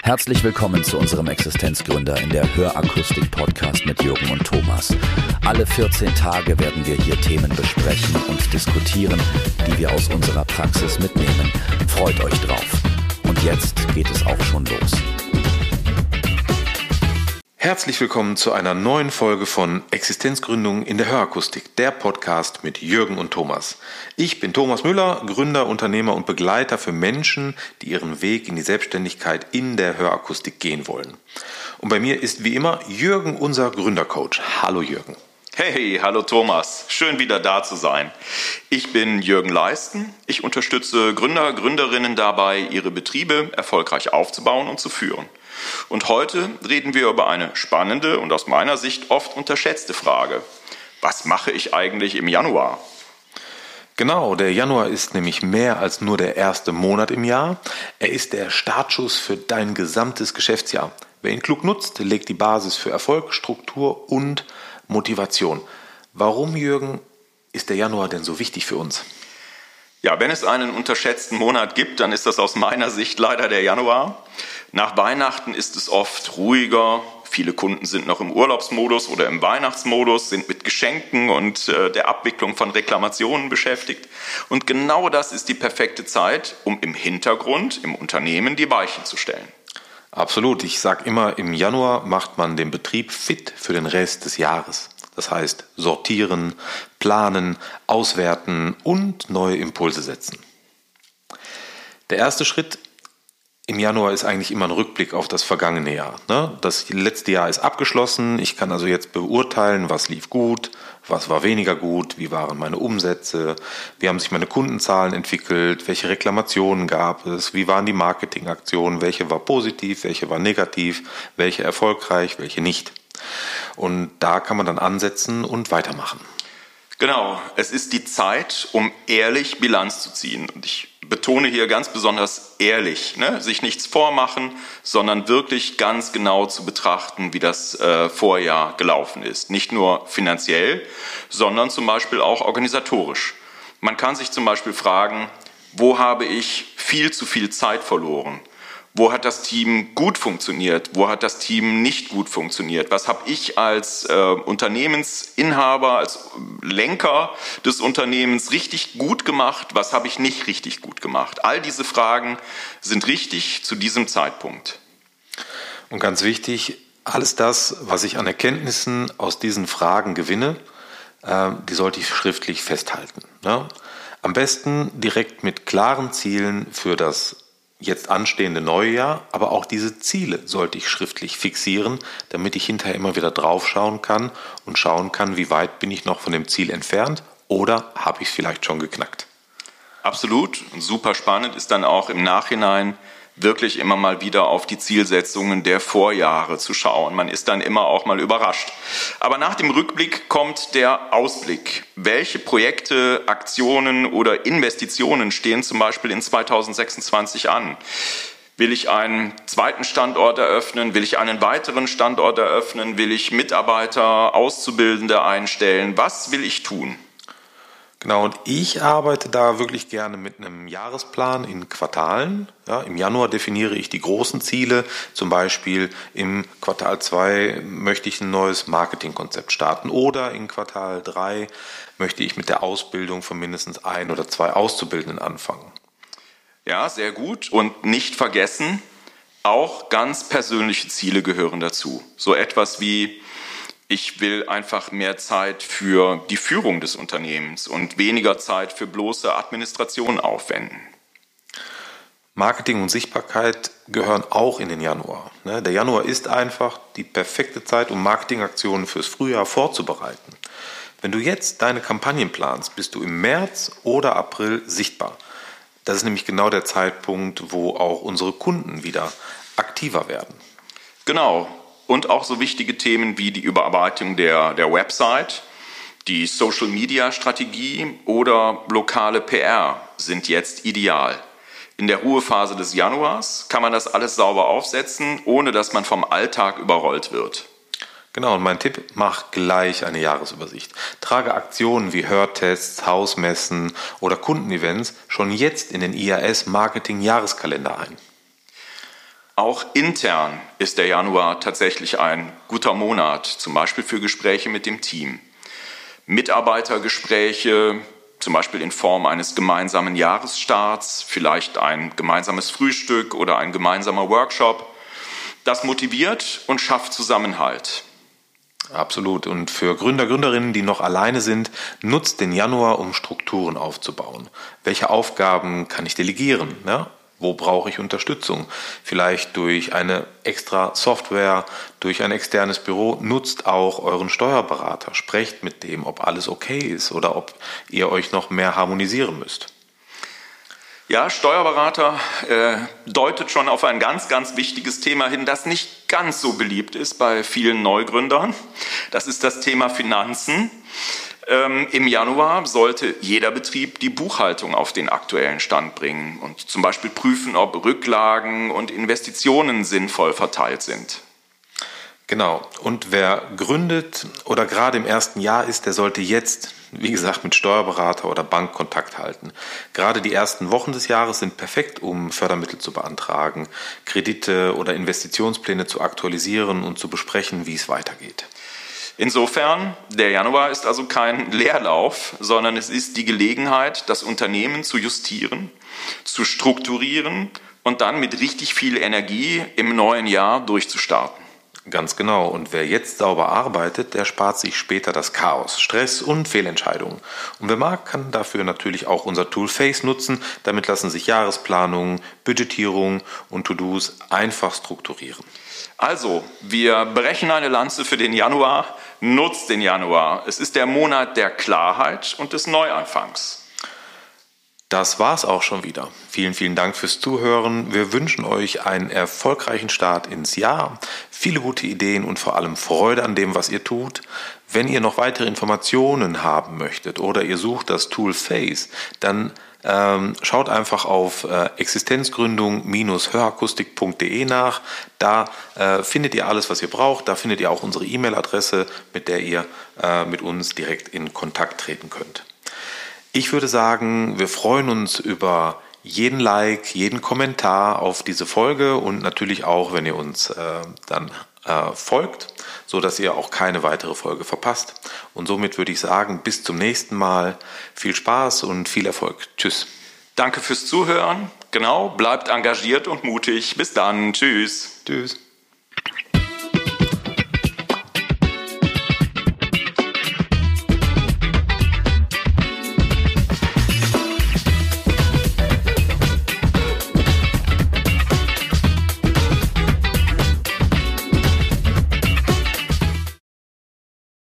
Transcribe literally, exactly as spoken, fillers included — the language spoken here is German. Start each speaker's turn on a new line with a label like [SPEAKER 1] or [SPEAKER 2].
[SPEAKER 1] Herzlich willkommen zu unserem Existenzgründer in der Hörakustik-Podcast mit Jürgen und Thomas. Alle vierzehn Tage werden wir hier Themen besprechen und diskutieren, die wir aus unserer Praxis mitnehmen. Freut euch drauf. Und jetzt geht es auch schon los.
[SPEAKER 2] Herzlich willkommen zu einer neuen Folge von Existenzgründung in der Hörakustik, der Podcast mit Jürgen und Thomas. Ich bin Thomas Müller, Gründer, Unternehmer und Begleiter für Menschen, die ihren Weg in die Selbstständigkeit in der Hörakustik gehen wollen. Und bei mir ist wie immer Jürgen, unser Gründercoach. Hallo Jürgen.
[SPEAKER 3] Hey, hallo Thomas. Schön wieder da zu sein. Ich bin Jürgen Leisten. Ich unterstütze Gründer, Gründerinnen dabei, ihre Betriebe erfolgreich aufzubauen und zu führen. Und heute reden wir über eine spannende und aus meiner Sicht oft unterschätzte Frage. Was mache ich eigentlich im Januar?
[SPEAKER 2] Genau, der Januar ist nämlich mehr als nur der erste Monat im Jahr. Er ist der Startschuss für dein gesamtes Geschäftsjahr. Wer ihn klug nutzt, legt die Basis für Erfolg, Struktur und Motivation. Warum, Jürgen, ist der Januar denn so wichtig für uns?
[SPEAKER 3] Ja, wenn es einen unterschätzten Monat gibt, dann ist das aus meiner Sicht leider der Januar. Nach Weihnachten ist es oft ruhiger. Viele Kunden sind noch im Urlaubsmodus oder im Weihnachtsmodus, sind mit Geschenken und äh, der Abwicklung von Reklamationen beschäftigt. Und genau das ist die perfekte Zeit, um im Hintergrund, im Unternehmen, die Weichen zu stellen.
[SPEAKER 2] Absolut. Ich sage immer, im Januar macht man den Betrieb fit für den Rest des Jahres. Das heißt, sortieren, planen, auswerten und neue Impulse setzen. Der erste Schritt im Januar ist eigentlich immer ein Rückblick auf das vergangene Jahr. Das letzte Jahr ist abgeschlossen. Ich kann also jetzt beurteilen, was lief gut, was war weniger gut, wie waren meine Umsätze, wie haben sich meine Kundenzahlen entwickelt, welche Reklamationen gab es, wie waren die Marketingaktionen, welche war positiv, welche war negativ, welche erfolgreich, welche nicht. Und da kann man dann ansetzen und weitermachen.
[SPEAKER 3] Genau, es ist die Zeit, um ehrlich Bilanz zu ziehen. Und ich betone hier ganz besonders ehrlich, ne? Sich nichts vormachen, sondern wirklich ganz genau zu betrachten, wie das äh, Vorjahr gelaufen ist. Nicht nur finanziell, sondern zum Beispiel auch organisatorisch. Man kann sich zum Beispiel fragen, wo habe ich viel zu viel Zeit verloren? Wo hat das Team gut funktioniert? Wo hat das Team nicht gut funktioniert? Was habe ich als äh, Unternehmensinhaber, als Lenker des Unternehmens richtig gut gemacht? Was habe ich nicht richtig gut gemacht? All diese Fragen sind richtig zu diesem Zeitpunkt.
[SPEAKER 2] Und ganz wichtig, alles das, was ich an Erkenntnissen aus diesen Fragen gewinne, äh, die sollte ich schriftlich festhalten. Ne? Am besten direkt mit klaren Zielen für das jetzt anstehende neue Jahr, aber auch diese Ziele sollte ich schriftlich fixieren, damit ich hinterher immer wieder draufschauen kann und schauen kann, wie weit bin ich noch von dem Ziel entfernt oder habe ich es vielleicht schon geknackt.
[SPEAKER 3] Absolut. Und super spannend ist dann auch im Nachhinein wirklich immer mal wieder auf die Zielsetzungen der Vorjahre zu schauen. Man ist dann immer auch mal überrascht. Aber nach dem Rückblick kommt der Ausblick. Welche Projekte, Aktionen oder Investitionen stehen zum Beispiel in zweitausendsechsundzwanzig an? Will ich einen zweiten Standort eröffnen? Will ich einen weiteren Standort eröffnen? Will ich Mitarbeiter, Auszubildende einstellen? Was will ich tun?
[SPEAKER 2] Genau, und ich arbeite da wirklich gerne mit einem Jahresplan in Quartalen. Ja, im Januar definiere ich die großen Ziele, zum Beispiel im Quartal zwei möchte ich ein neues Marketingkonzept starten oder in Quartal drei möchte ich mit der Ausbildung von mindestens ein oder zwei Auszubildenden anfangen.
[SPEAKER 3] Ja, sehr gut. Und nicht vergessen, auch ganz persönliche Ziele gehören dazu. So etwas wie: Ich will einfach mehr Zeit für die Führung des Unternehmens und weniger Zeit für bloße Administration aufwenden.
[SPEAKER 2] Marketing und Sichtbarkeit gehören auch in den Januar. Der Januar ist einfach die perfekte Zeit, um Marketingaktionen fürs Frühjahr vorzubereiten. Wenn du jetzt deine Kampagnen planst, bist du im März oder April sichtbar. Das ist nämlich genau der Zeitpunkt, wo auch unsere Kunden wieder aktiver werden.
[SPEAKER 3] Genau. Und auch so wichtige Themen wie die Überarbeitung der, der Website, die Social-Media-Strategie oder lokale P R sind jetzt ideal. In der Ruhephase des Januars kann man das alles sauber aufsetzen, ohne dass man vom Alltag überrollt wird.
[SPEAKER 2] Genau, und mein Tipp, mach gleich eine Jahresübersicht. Trage Aktionen wie Hörtests, Hausmessen oder Kundenevents schon jetzt in den I A S-Marketing-Jahreskalender ein.
[SPEAKER 3] Auch intern ist der Januar tatsächlich ein guter Monat, zum Beispiel für Gespräche mit dem Team. Mitarbeitergespräche, zum Beispiel in Form eines gemeinsamen Jahresstarts, vielleicht ein gemeinsames Frühstück oder ein gemeinsamer Workshop. Das motiviert und schafft Zusammenhalt.
[SPEAKER 2] Absolut. Und für Gründer, Gründerinnen, die noch alleine sind, nutzt den Januar, um Strukturen aufzubauen. Welche Aufgaben kann ich delegieren? Ja? Wo brauche ich Unterstützung? Vielleicht durch eine extra Software, durch ein externes Büro. Nutzt auch euren Steuerberater. Sprecht mit dem, ob alles okay ist oder ob ihr euch noch mehr harmonisieren müsst.
[SPEAKER 3] Ja, Steuerberater äh, deutet schon auf ein ganz, ganz wichtiges Thema hin, das nicht ganz so beliebt ist bei vielen Neugründern. Das ist das Thema Finanzen. Ähm, Im Januar sollte jeder Betrieb die Buchhaltung auf den aktuellen Stand bringen und zum Beispiel prüfen, ob Rücklagen und Investitionen sinnvoll verteilt sind.
[SPEAKER 2] Genau. Und wer gründet oder gerade im ersten Jahr ist, der sollte jetzt, wie gesagt, mit Steuerberater oder Bank Kontakt halten. Gerade die ersten Wochen des Jahres sind perfekt, um Fördermittel zu beantragen, Kredite oder Investitionspläne zu aktualisieren und zu besprechen, wie es weitergeht.
[SPEAKER 3] Insofern, der Januar ist also kein Leerlauf, sondern es ist die Gelegenheit, das Unternehmen zu justieren, zu strukturieren und dann mit richtig viel Energie im neuen Jahr durchzustarten.
[SPEAKER 2] Ganz genau. Und wer jetzt sauber arbeitet, der spart sich später das Chaos, Stress und Fehlentscheidungen. Und wer mag, kann dafür natürlich auch unser Tool Face nutzen. Damit lassen sich Jahresplanungen, Budgetierung und To-Dos einfach strukturieren.
[SPEAKER 3] Also, wir brechen eine Lanze für den Januar. Nutzt den Januar. Es ist der Monat der Klarheit und des Neuanfangs.
[SPEAKER 2] Das war's auch schon wieder. Vielen, vielen Dank fürs Zuhören. Wir wünschen euch einen erfolgreichen Start ins Jahr, viele gute Ideen und vor allem Freude an dem, was ihr tut. Wenn ihr noch weitere Informationen haben möchtet oder ihr sucht das Tool Face, dann ähm, schaut einfach auf äh, existenzgründung Bindestrich hörakustik punkt de nach. Da äh, findet ihr alles, was ihr braucht. Da findet ihr auch unsere E-Mail-Adresse, mit der ihr äh, mit uns direkt in Kontakt treten könnt. Ich würde sagen, wir freuen uns über jeden Like, jeden Kommentar auf diese Folge und natürlich auch, wenn ihr uns äh, dann äh, folgt, so dass ihr auch keine weitere Folge verpasst. Und somit würde ich sagen, bis zum nächsten Mal. Viel Spaß und viel Erfolg. Tschüss.
[SPEAKER 3] Danke fürs Zuhören. Genau, bleibt engagiert und mutig. Bis dann. Tschüss.
[SPEAKER 2] Tschüss.